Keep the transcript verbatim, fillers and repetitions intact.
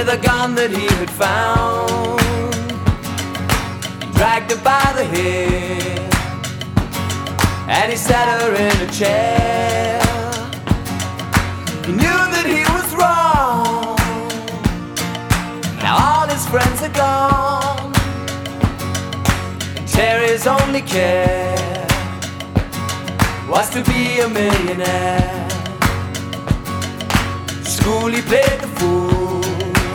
with a gun that he had found. He dragged her by the hair and he sat her in a chair. He knew that he was wrong. Now all his friends are gone. Terry's only care was to be a millionaire. School he played the fool,